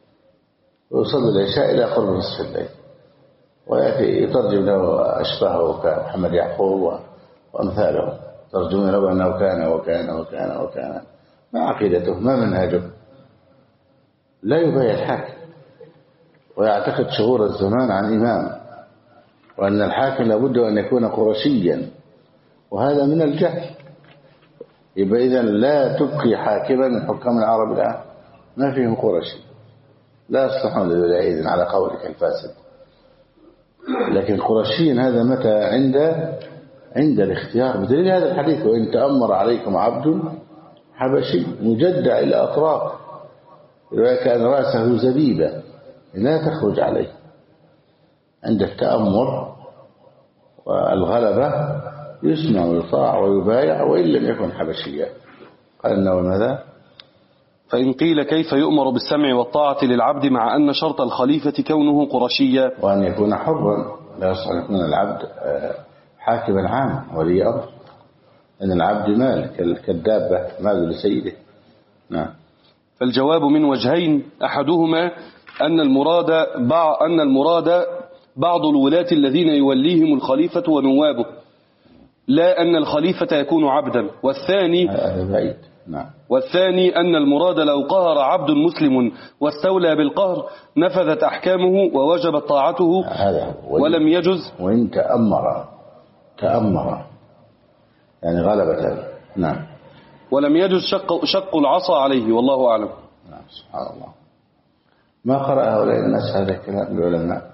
ويصلي العشاء إلى قرب نصف الليل، ويأتي يترجم له أشباهه كمحمد يعقوب وأمثاله، ترجمون له أنه كان وكان وكان وكان. ما عقيدته؟ ما منهجه؟ لا يبايع الحاكم، ويعتقد شغور الزمان عن إمام، وأن الحاكم لابد أن يكون قرشيا، وهذا من الجهل. يبقى إذن لا تبقي حاكما من حكام العرب الآن ما فيهم قرشي، لا يصلحون للولاية على قولك الفاسد. لكن قرشيا هذا متى؟ عند عند الاختيار، بدليل هذا الحديث وإن تأمر عليكم عبد حبشي مجدع إلى أطراف كأن رأسه زبيبة لا تخرج عليه. عند التأمر والغلبة يسمع ويطاع ويبايع وإن لم يكن حبشيا. قال إنه ماذا؟ فإن قيل كيف يؤمر بالسمع والطاعة للعبد مع أن شرط الخليفة كونه قرشيا، وأن يكون حرا، لا يصح أن يكون العبد حاكما عاما ولي أمر، أن العبد مال كالدابة مال لسيده. نعم. فالجواب من وجهين، أحدهما أن المراد بعض أن المراد بعض الولاة الذين يوليهم الخليفة ونوابه، لا أن الخليفة يكون عبدا. والثاني نعم. والثاني أن المراد لو قهر عبد مسلم واستولى بالقهر نفذت أحكامه ووجبت طاعته ولم يجز. وإن تأمر تأمر يعني غلبة. نعم. ولم يجز شق, شق العصا عليه، والله أعلم. نعم. سبحان الله. ما قرأ هؤلاء الناس هذا الكلام العلماء؟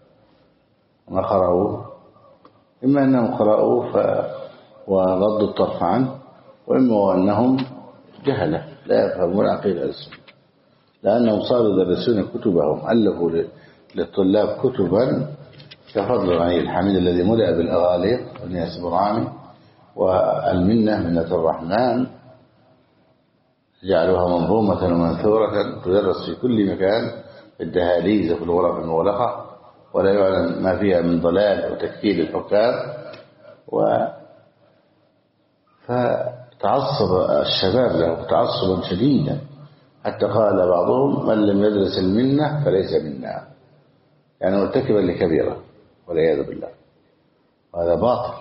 ما قرأوه، إما أنهم قرأوه ف... وغضوا الطرف عنه، وإما أنهم جهلة لا يفهمون عقيدة السنة، لأنهم صاروا يدرسون كتبهم، ألفوا للطلاب كتبا كفضل غني الحميد الذي ملأ بالأغاليق والناس برامي والمنة منة الرحمن، جعلوها منظومة ومنثورة تدرس في كل مكان، في الدهاليز وفي الغرف المغلقة، ولا يعلم ما فيها من ضلال وتكفير الحكام. و فتعصب الشباب له تعصبا شديدا، حتى قال بعضهم من لم يدرس المنة فليس منا، يعني مرتكبا لكبيرة والعياذ بالله، وهذا باطل.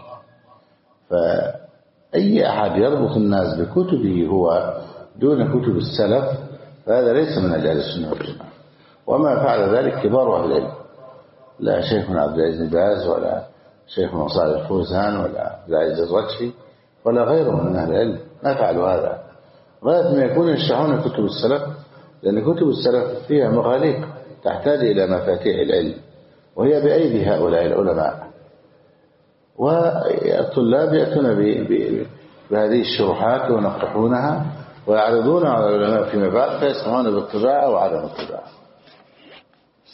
فأي أحد يربط الناس بكتبه هو دون كتب السلف فهذا ليس من أهل السنة والجماعة. وما فعل ذلك كبار أهل العلم، لا شيخنا عبد العزيز بن باز ولا شيخنا صالح الفوزان ولا عبد العزيز الرجحي ولا غيرهم من أهل العلم ما فعلوا هذا، غاية ما يكون يشرحون كتب السلف، لأن كتب السلف فيها مغاليق تحتاج إلى مفاتيح العلم، وهي بأيدي هؤلاء العلماء، والطلاب يأتون بهذه الشروحات ونقتحونها ويعرضون على العلماء فيما بعد فيسمعون بالطباعة وعدم الطباعة.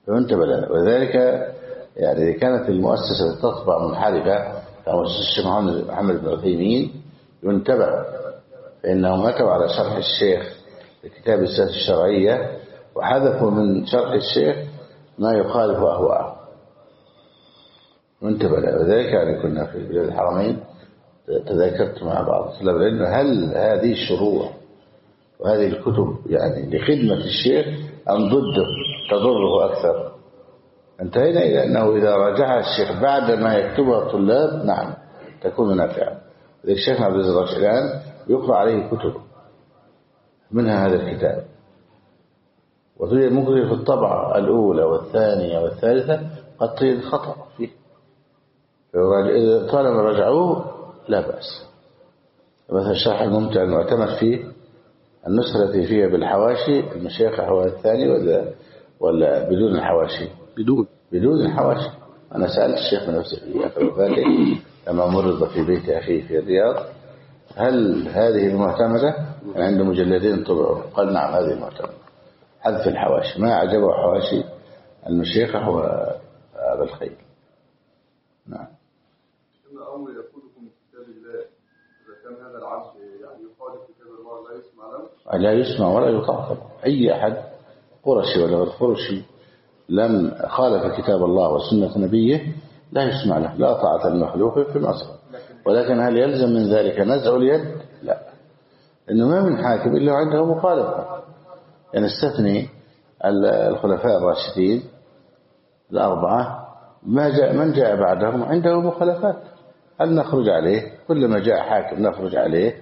فانتبه له. وذلك يعني إذا كانت المؤسسة تطبع منحرفة كمؤسسة الشيخ محمد بن عثيمين ينتبه، فإنهم أتوا على شرح الشيخ لكتاب السياسة الشرعية وحذفوا من شرح الشيخ ما يخالف أهواءه، وانتبه له. وذلك يعني كنا في بلاد الحرمين تذاكرت مع بعض طلاب العلم هل هذه الشروح وهذه الكتب يعني لخدمة الشيخ أم ضده تضره أكثر؟ انتهينا إلى أنه إذا راجعها الشيخ بعد ما يكتبها الطلاب نعم تكون نافعة. الشيخ عبد العزيز الرشيدان يقرأ عليه كتب منها هذا الكتاب، وتوجد ممكن في الطبعة الأولى والثانية والثالثة قد تجد خطأ فيه، إذا طالما رجعوه لا بأس. مثلا الشرح الممتع المعتمد فيه النسخة التي فيها بالحواشي المشايخ هو الثاني ولا ولا بدون الحواشي؟ بدون بدون الحواشي. أنا سألت الشيخ بنفسه في آخر وفاته لما مرض في بيت أخيه في الرياض هل هذه المعتمدة؟ عنده مجلدين طبعوا، قال نعم هذه المعتمدة، حذف الحواشي. ما أعجبه حواشي المشايخ هو أبا الخير. نعم. إن أمر يقودكم كتاب الله إذا كان هذا العبد يعني يخالف كتاب الله لا يسمع له؟ لا يسمع ولا يطاع. أي أحد قرشي ولا غير قرشي لم خالف كتاب الله وسنة نبيه لا يسمع له، لا طاعة المخلوق في مصر. ولكن هل يلزم من ذلك نزع اليد؟ لا، إنه ما من حاكم إلا عنده مخالفة. يعني استثني الخلفاء الراشدين الأربعة ما جاء من جاء بعدهم عنده مخالفات، هل نخرج عليه؟ كلما جاء حاكم نخرج عليه.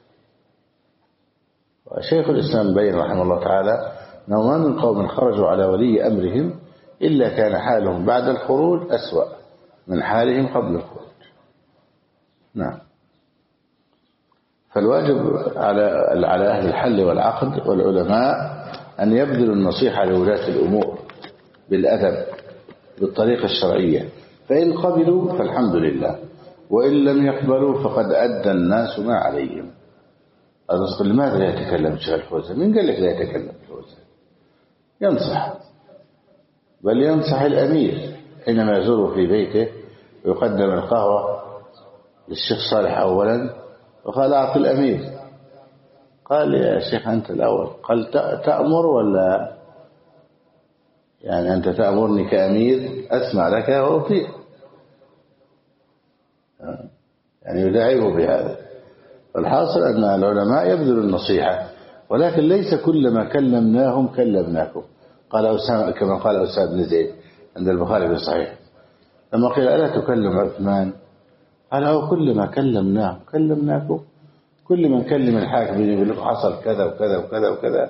وشيخ الإسلام بين رحمه الله تعالى أنه ما من قوم خرجوا على ولي أمرهم إلا كان حالهم بعد الخروج أسوأ من حالهم قبل الخروج. نعم. فالواجب على على أهل الحل والعقد والعلماء أن يبذلوا النصيحة لولاة الأمور بالأدب بالطريقة الشرعية، فإن قبلوا فالحمد لله، وإن لم يقبلوا فقد أدى الناس ما عليهم. أصل لماذا لا يتكلم الشيخ الفوزان؟ من قال لك لا يتكلم الفوزان؟ ينصح، بل ينصح الأمير حينما يزوره في بيته ويقدم القهوة للشيخ صالح أولا وقال أعطي الأمير. قال يا شيخ أنت الأول، قال تأمر ولا يعني أنت تأمرني كأمير أسمع لك وأطيع، يعني يداعبه بهذا. والحاصل أن العلماء يبذلوا النصيحة، ولكن ليس كلما كلمناهم كلمناكم. قال أسامة كما قال أسامة بن زيد عند البخاري في الصحيح لما قيل ألا تكلم عثمان؟ قال أو كلما كلمناهم كلمناكم. كل من كلم الحاكم يقول لك حصل كذا وكذا وكذا وكذا،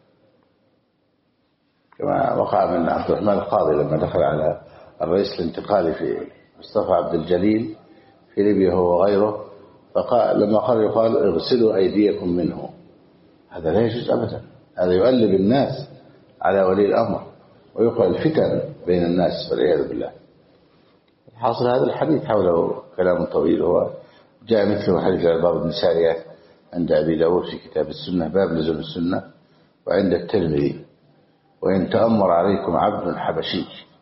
كما وقع من عبد الرحمن القاضي لما دخل على الرئيس الانتقالي في مصطفى عبد الجليل في ليبيا هو وغيره، فقال لما قال يقال اغسلوا أيديكم منه. هذا لا يجوز أبدا، هذا يؤلب الناس على ولي الأمر ويقع الفتن بين الناس والعياذ بالله. حاصل هذا الحديث حوله كلام طويل، هو جاء مثل حديث العرباض بن سارية عند أبي داود في كتاب السنة باب لزوم السنة، وعند الترمذي وإن تأمر عليكم عبد حبشي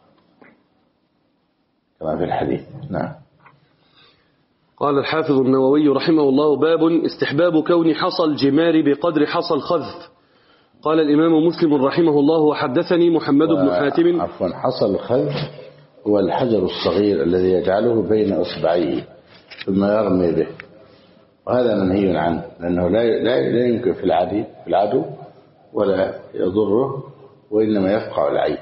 كما في الحديث. نعم. قال الحافظ النووي رحمه الله باب استحباب كون حصى الجمار بقدر حصى الخذف. قال الإمام مسلم رحمه الله وحدثني محمد بن حاتم. عفوا، حصى الخذف هو الحجر الصغير الذي يجعله بين أصبعيه ثم يرمي به، وهذا منهي عنه لأنه لا لا يمكن في العدو في العدو ولا يضره، وإنما يفقع العين.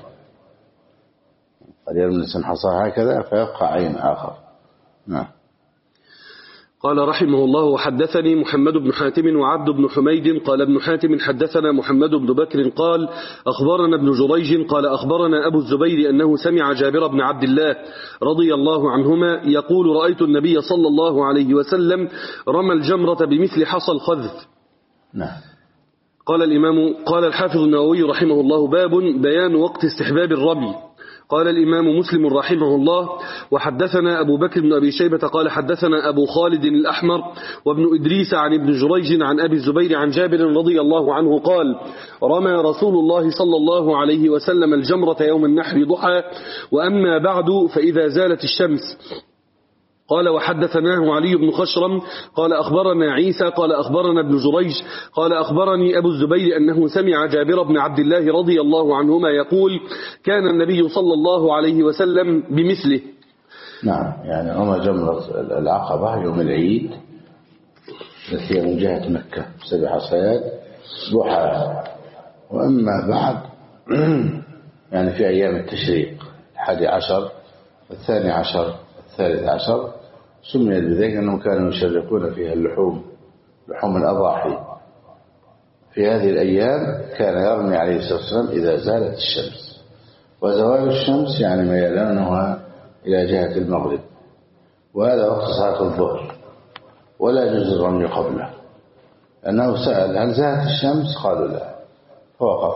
قد يرمي الإنسان حصاه هكذا فيفقع عين آخر. نعم. قال رحمه الله وحدثني محمد بن حاتم وعبد بن حميد قال ابن حاتم حدثنا محمد بن بكر قال أخبرنا ابن جريج قال أخبرنا أبو الزبير أنه سمع جابر بن عبد الله رضي الله عنهما يقول رأيت النبي صلى الله عليه وسلم رمى الجمرة بمثل حصى الخذف. نعم. قال الإمام قال الحافظ النووي رحمه الله باب بيان وقت استحباب الرمي. قال الإمام مسلم رحمه الله: وحدثنا أبو بكر بن أبي شيبة قال حدثنا أبو خالد الأحمر وابن إدريس عن ابن جريج عن أبي الزبير عن جابر رضي الله عنه قال: رمى رسول الله صلى الله عليه وسلم الجمرة يوم النحر ضحى، وأما بعد فإذا زالت الشمس. قال: وحدثناه علي بن خشرم قال أخبرنا عيسى قال أخبرنا ابن جريج قال أخبرني أبو الزبير أنه سمع جابر بن عبد الله رضي الله عنهما يقول: كان النبي صلى الله عليه وسلم بمثله. نعم، يعني رمى جمرة العقبة يوم العيد التي من جهة مكة سبع حصيات ضحى، وأما بعد يعني في أيام التشريق الحادي عشر الثاني عشر الثالث عشر سميت بذلك أنهم كانوا يشرقون فيها اللحوم لحوم الأضاحي. في هذه الأيام كان يرمي عليه الصلاة والسلام إذا زالت الشمس، وزوال الشمس يعني ميلانها إلى جهة المغرب، وهذا وقت صلاة الظهر، ولا يجوز الرمي قبله، لأنه سأل: هل زالت الشمس؟ قالوا لا، فوقف.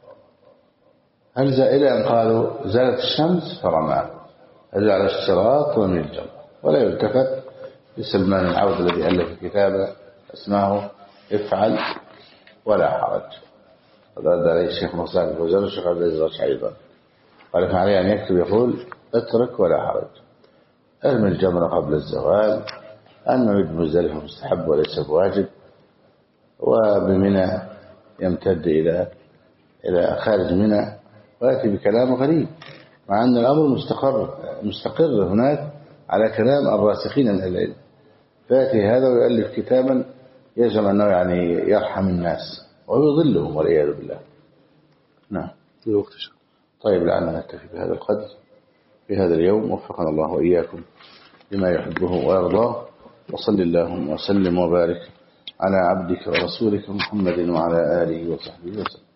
هل إلى أن قالوا زالت الشمس فرمى. هذا على اشتراط رمي الجمرة، ولا يلتفت لسلمان العود الذي ألف كتابا اسمه افعل ولا حرج. هذا عليه الشيخ مصطفى الفوزان والشيخ عبد العزيز أيضا قال: فعليه أن يكتب يقول: اترك ولا حرج، ارمي الجمرة قبل الزوال، أنه بمزدلفة مستحب وليس بواجب، وبمنى يمتد إلى إلى خارج منى، ويأتي بكلام غريب مع أن الأمر مستقر مستقر هناك على كلام الراسخين من العلم، فيأتي هذا ويؤلف كتابا يجب أنه يعني يرحم الناس ويضلهم والعياذ بالله. نعم. طيب، لعلنا نكتفي بهذا القدر في هذا اليوم، وفقنا الله وإياكم لما يحبه ويرضاه، وصل اللهم وسلم وبارك على عبدك ورسولك محمد وعلى آله وصحبه وسلم.